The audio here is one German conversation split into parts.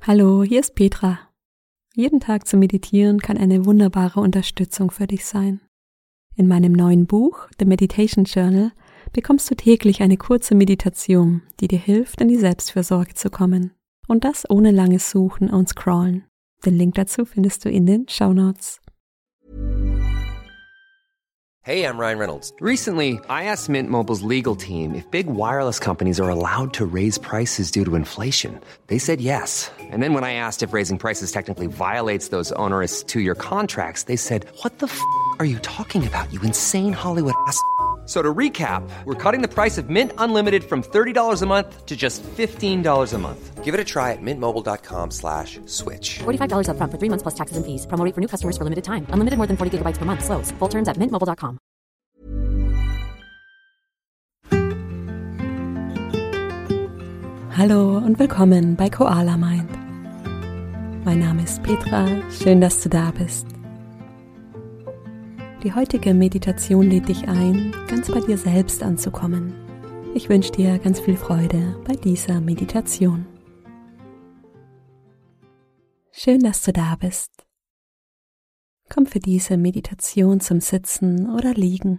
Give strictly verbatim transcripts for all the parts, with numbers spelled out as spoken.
Hallo, hier ist Petra. Jeden Tag zu meditieren kann eine wunderbare Unterstützung für dich sein. In meinem neuen Buch, The Meditation Journal, bekommst du täglich eine kurze Meditation, die dir hilft, in die Selbstfürsorge zu kommen. Und das ohne langes Suchen und Scrollen. Den Link dazu findest du in den Shownotes. Hey, I'm Ryan Reynolds. Recently, I asked Mint Mobile's legal team if big wireless companies are allowed to raise prices due to inflation. They said yes. And then when I asked if raising prices technically violates those onerous two-year contracts, they said, "What the f*** are you talking about, you insane Hollywood ass?" So to recap, we're cutting the price of Mint Unlimited from thirty dollars a month to just fifteen dollars a month. Give it a try at mintmobile.com slash switch. forty-five dollars up front for three months plus taxes and fees. Promo rate for new customers for limited time. Unlimited more than forty gigabytes per month. Slows full terms at mint mobile dot com. Hallo und willkommen bei Koala Mind. Mein Name ist Petra, schön, dass du da bist. Die heutige Meditation lädt dich ein, ganz bei dir selbst anzukommen. Ich wünsche dir ganz viel Freude bei dieser Meditation. Schön, dass du da bist. Komm für diese Meditation zum Sitzen oder Liegen.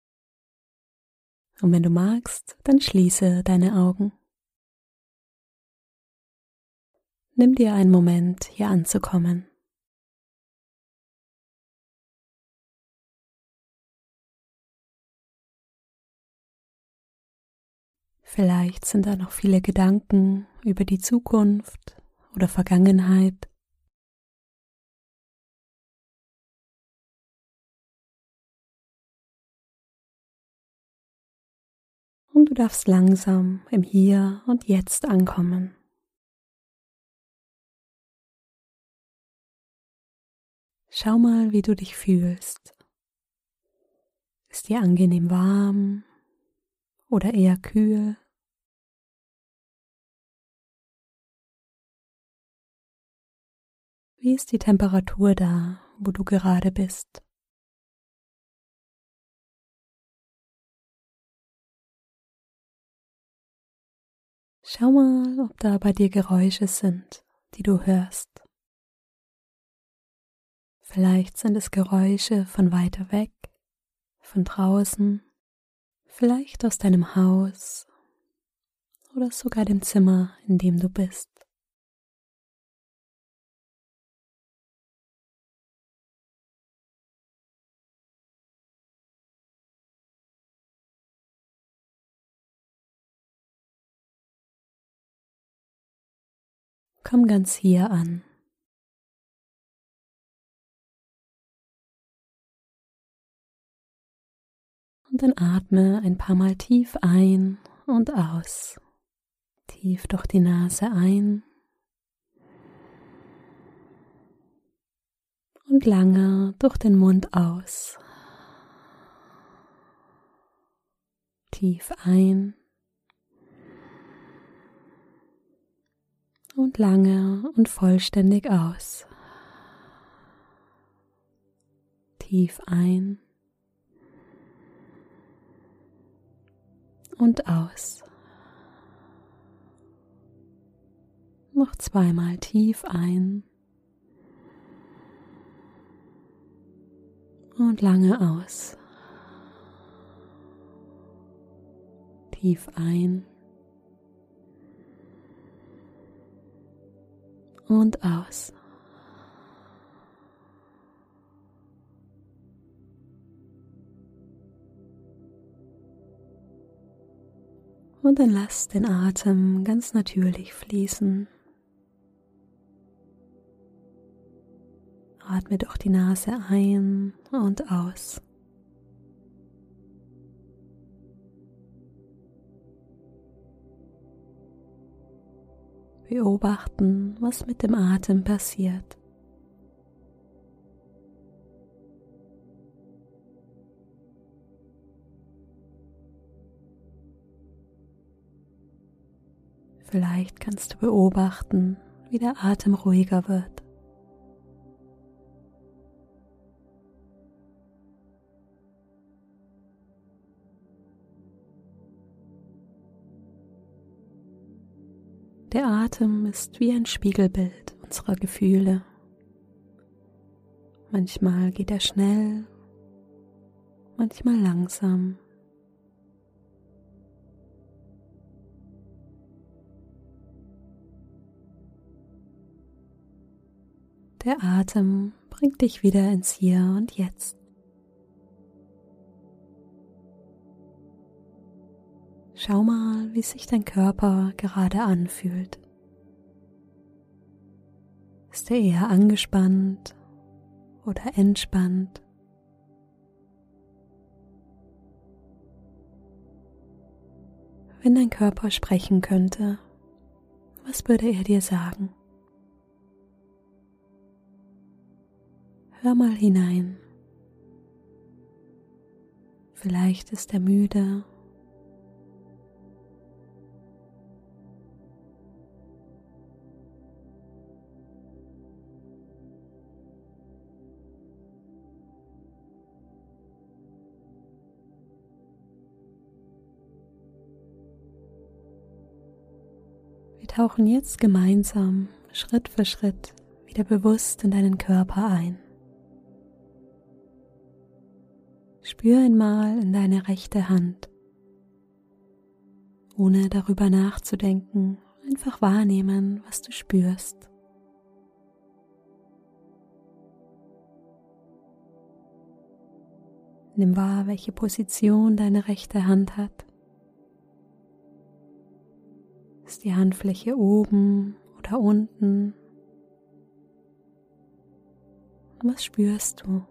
Und wenn du magst, dann schließe deine Augen. Nimm dir einen Moment, hier anzukommen. Vielleicht sind da noch viele Gedanken über die Zukunft oder Vergangenheit. Und du darfst langsam im Hier und Jetzt ankommen. Schau mal, wie du dich fühlst. Ist dir angenehm warm oder eher kühl? Wie ist die Temperatur da, wo du gerade bist? Schau mal, ob da bei dir Geräusche sind, die du hörst. Vielleicht sind es Geräusche von weiter weg, von draußen, vielleicht aus deinem Haus oder sogar dem Zimmer, in dem du bist. Komm ganz hier an. Und dann atme ein paar Mal tief ein und aus. Tief durch die Nase ein und lange durch den Mund aus. Tief ein und lange und vollständig aus. Tief ein und aus. Noch zweimal tief ein und lange aus. Tief ein und aus. Und dann lass den Atem ganz natürlich fließen. Atme durch die Nase ein und aus. Beobachten, was mit dem Atem passiert. Vielleicht kannst du beobachten, wie der Atem ruhiger wird. Der Atem ist wie ein Spiegelbild unserer Gefühle. Manchmal geht er schnell, manchmal langsam. Der Atem bringt dich wieder ins Hier und Jetzt. Schau mal, wie sich dein Körper gerade anfühlt. Ist er eher angespannt oder entspannt? Wenn dein Körper sprechen könnte, was würde er dir sagen? Hör mal hinein. Vielleicht ist er müde. Wir tauchen jetzt gemeinsam Schritt für Schritt wieder bewusst in deinen Körper ein. Spür einmal in deine rechte Hand, ohne darüber nachzudenken, einfach wahrnehmen, was du spürst. Nimm wahr, welche Position deine rechte Hand hat. Ist die Handfläche oben oder unten? Was spürst du?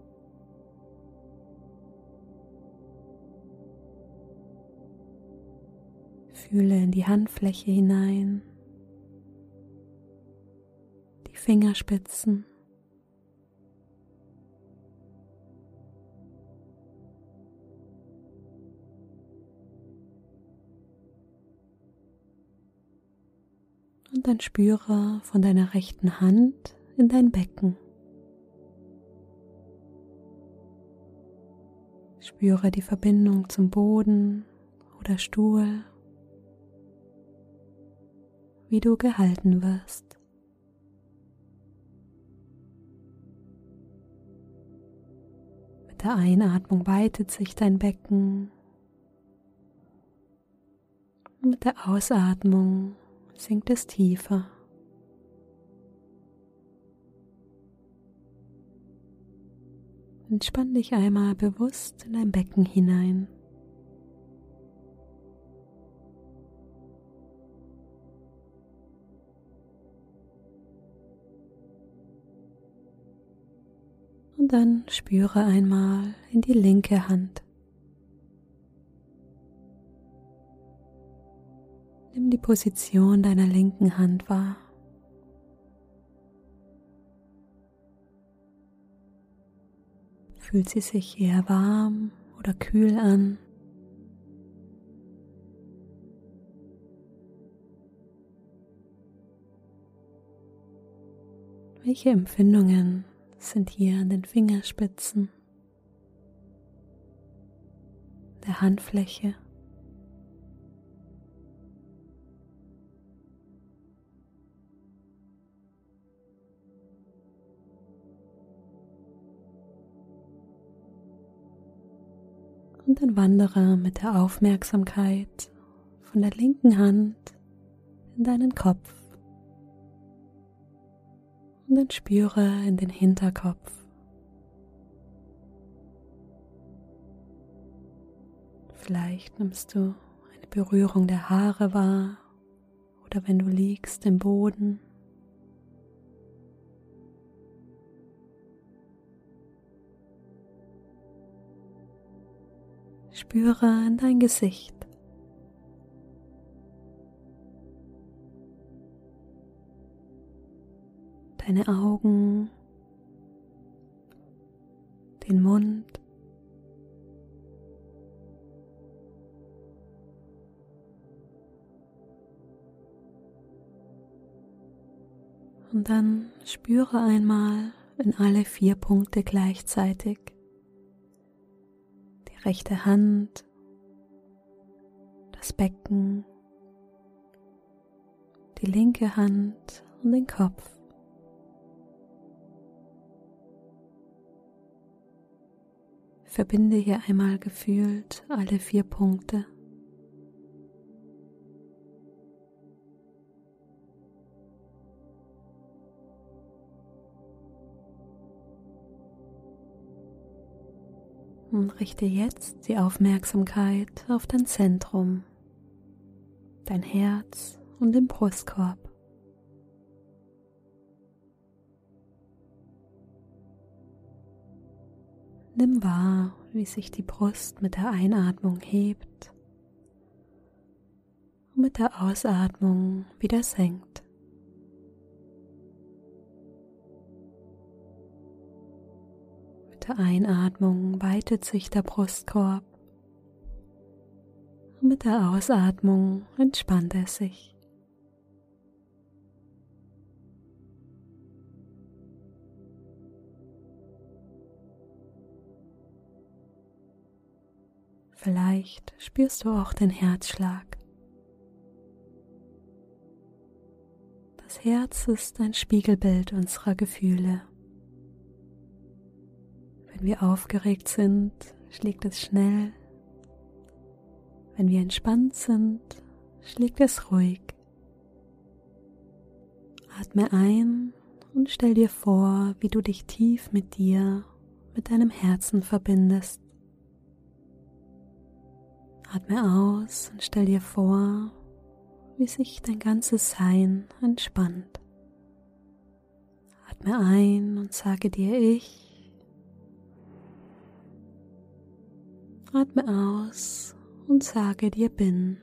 Fühle in die Handfläche hinein, die Fingerspitzen. Und dann spüre von deiner rechten Hand in dein Becken. Spüre die Verbindung zum Boden oder Stuhl, wie du gehalten wirst. Mit der Einatmung weitet sich dein Becken. Und mit der Ausatmung sinkt es tiefer. Entspann dich einmal bewusst in dein Becken hinein. Und dann spüre einmal in die linke Hand. Nimm die Position deiner linken Hand wahr. Fühlt sie sich eher warm oder kühl an? Welche Empfindungen sind hier an den Fingerspitzen, der Handfläche? Und dann wandere mit der Aufmerksamkeit von der linken Hand in deinen Kopf. Und dann spüre in den Hinterkopf. Vielleicht nimmst du eine Berührung der Haare wahr oder wenn du liegst im Boden. Spüre in dein Gesicht. Deine Augen, den Mund, und dann spüre einmal in alle vier Punkte gleichzeitig. Die rechte Hand, das Becken, die linke Hand und den Kopf. Verbinde hier einmal gefühlt alle vier Punkte. Und richte jetzt die Aufmerksamkeit auf dein Zentrum, dein Herz und den Brustkorb. Nimm wahr, wie sich die Brust mit der Einatmung hebt und mit der Ausatmung wieder senkt. Mit der Einatmung weitet sich der Brustkorb und mit der Ausatmung entspannt er sich. Vielleicht spürst du auch den Herzschlag. Das Herz ist ein Spiegelbild unserer Gefühle. Wenn wir aufgeregt sind, schlägt es schnell. Wenn wir entspannt sind, schlägt es ruhig. Atme ein und stell dir vor, wie du dich tief mit dir, mit deinem Herzen verbindest. Atme aus und stell dir vor, wie sich dein ganzes Sein entspannt. Atme ein und sage dir Ich. Atme aus und sage dir Bin.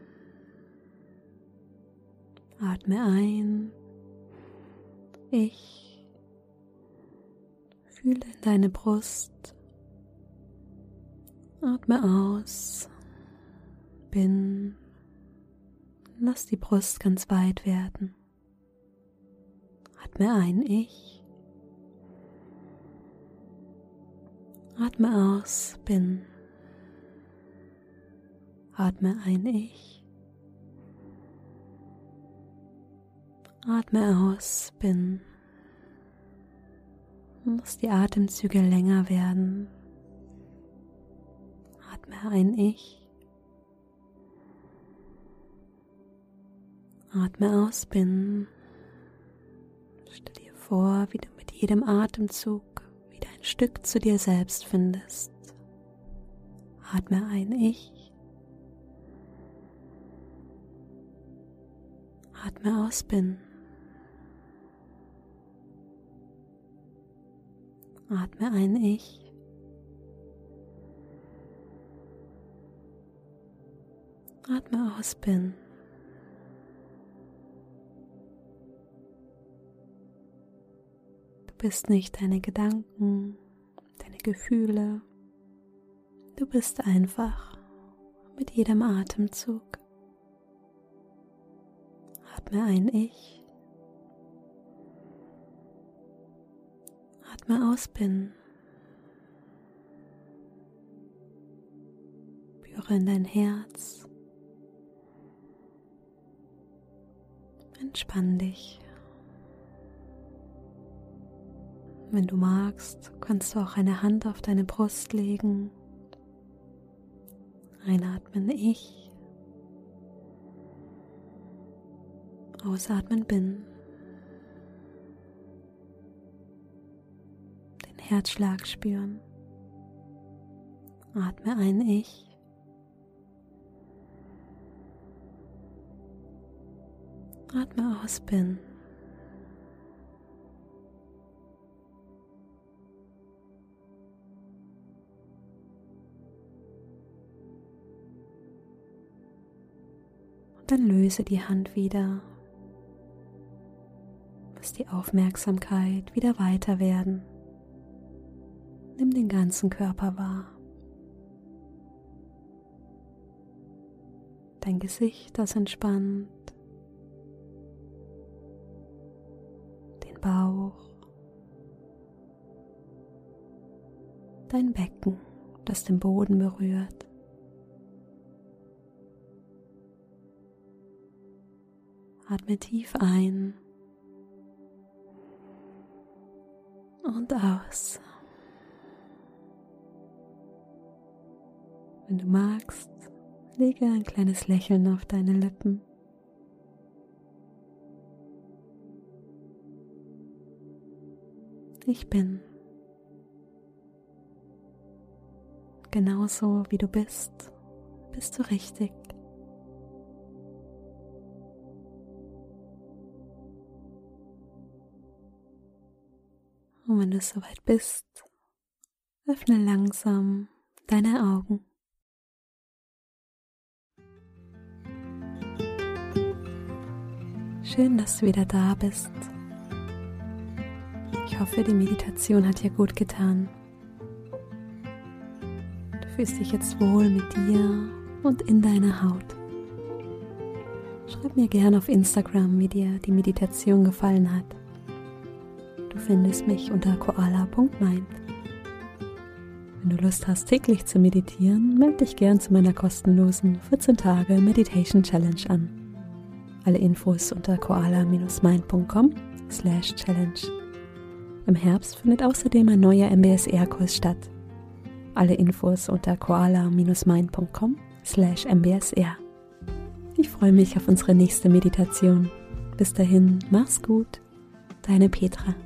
Atme ein, Ich. Fühle in deine Brust. Atme aus. Bin, lass die Brust ganz weit werden. Atme ein, Ich. Atme aus, Bin. Atme ein, Ich. Atme aus, Bin. Lass die Atemzüge länger werden. Atme ein, Ich. Atme aus, Bin. Stell dir vor, wie du mit jedem Atemzug wieder ein Stück zu dir selbst findest. Atme ein, Ich. Atme aus, Bin. Atme ein, Ich. Atme aus, Bin. Du bist nicht deine Gedanken, deine Gefühle. Du bist einfach mit jedem Atemzug. Atme ein, Ich. Atme aus, Bin. Spüre in dein Herz. Entspann dich. Wenn du magst, kannst du auch eine Hand auf deine Brust legen. Einatmen, Ich. Ausatmen, Bin. Den Herzschlag spüren. Atme ein, Ich. Atme aus, Bin. Und dann löse die Hand wieder. Lass die Aufmerksamkeit wieder weiter werden. Nimm den ganzen Körper wahr. Dein Gesicht, das entspannt. Den Bauch. Dein Becken, das den Boden berührt. Atme tief ein und aus. Wenn du magst, lege ein kleines Lächeln auf deine Lippen. Ich bin genauso wie du bist, bist du richtig. Und wenn du soweit bist, öffne langsam deine Augen. Schön, dass du wieder da bist. Ich hoffe, die Meditation hat dir gut getan. Du fühlst dich jetzt wohl mit dir und in deiner Haut. Schreib mir gerne auf Instagram, wie dir die Meditation gefallen hat. Du findest mich unter koala punkt mind. Wenn du Lust hast, täglich zu meditieren, melde dich gern zu meiner kostenlosen vierzehn Tage Meditation Challenge an. Alle Infos unter koala Bindestrich mind punkt com slash challenge. Im Herbst findet außerdem ein neuer M B S R-Kurs statt. Alle Infos unter koala Bindestrich mind punkt com slash M B S R. Ich freue mich auf unsere nächste Meditation. Bis dahin, mach's gut, deine Petra.